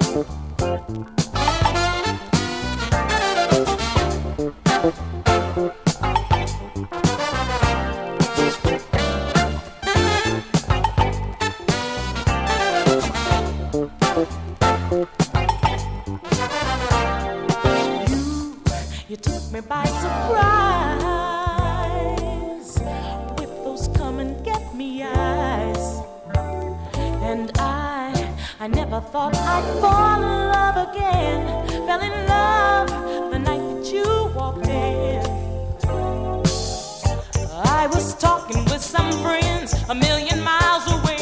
You took me by surprise with those come and get me eyes. And I never thought I'd fall in love again. Fell in love the night that you walked in. I was talking with some friends a million miles away.